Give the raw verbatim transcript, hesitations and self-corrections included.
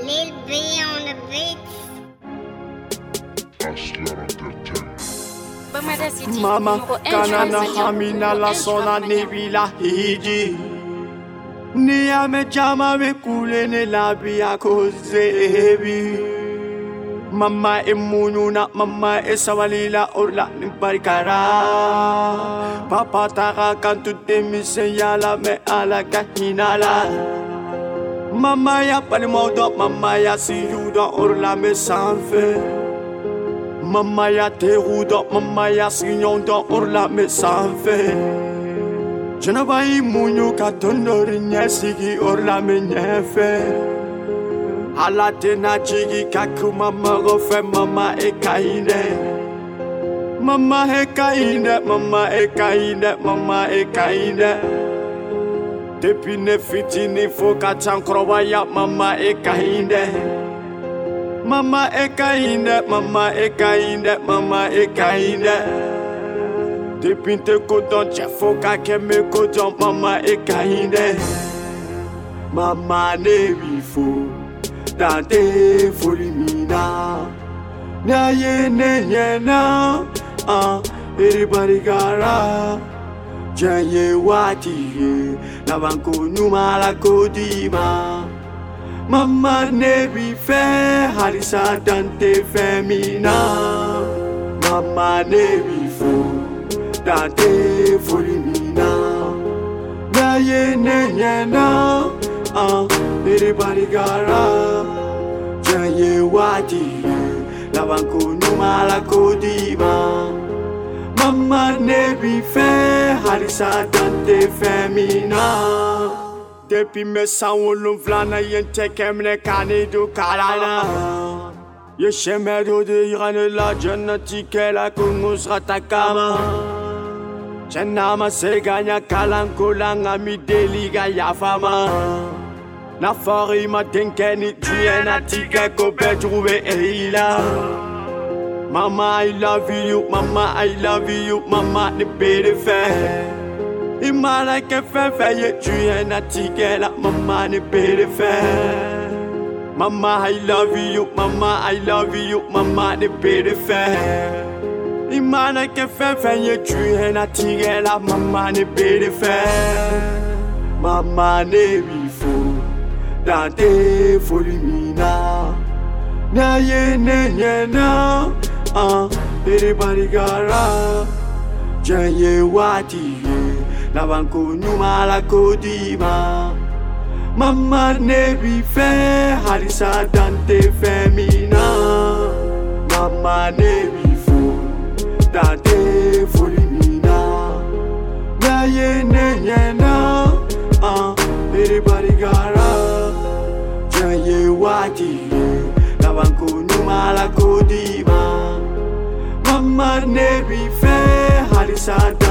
Lil B on the beats. Mama kanana hamina la sona nebila hiji Nia me jama me kule ne labia kozebi Mama e mununa mama e sawalila orla ni barikara Papa taka kantu demi senyala me ala kahinala Mama ya palimodo mama ya siyuda orla me sanfe Mama ya terudo, mama ya signondo orla me sanfe Janavai munyu katondori nyesigi orla me nyefe Halate na jigi kaku mama gofe mama e kaine Mama e kaine, mama e kaine, mama e kaine Depine fitini foka chankrowa ya mama e kaine Mama e kainde, mama e kainde, mama e kainde Depinte kodon chefoka keme kodon mama e kainde Mama ne bifo, dante folimina Na ye ne ye na, ah, everybody gara Janye wati ye, na banko numa la kodima Mama ne bi fe harisa dante femina Mama ne bi fo dante folimina Na ye ne ye na ah everybody gara Jaye wati la banko numa la kodima Mama ne bi fe harisa dante femina Depi me sawulun vlana yente kemne kanidu kalana Yeshemedu de irane la jannati ke la kungus ratakama Jannama se ganya kalankulanga mi deliga yafama Na fari ma tenkeni tuena tika ko betrouve eila Mama I love you, mama I love you, mama ne bede fe Imana ke fe fe ye tuye na tigela mama ne bede fe Mama I love you, mama I love you, mama ne bede fe Imana ke fe fe ye tuye na tigela mama ne bede fe Mama ne bifo dante folimina Na ye ne ye na ah everybody gara Janye wati ye Na banko numa la kodima Mama ne bi fe harisa dante femina Mama ne bi fo dante folimina Na ye ne ye na ah everybody gara Janye wati ye Na banko numa la kodima Mama ne bi fe harisa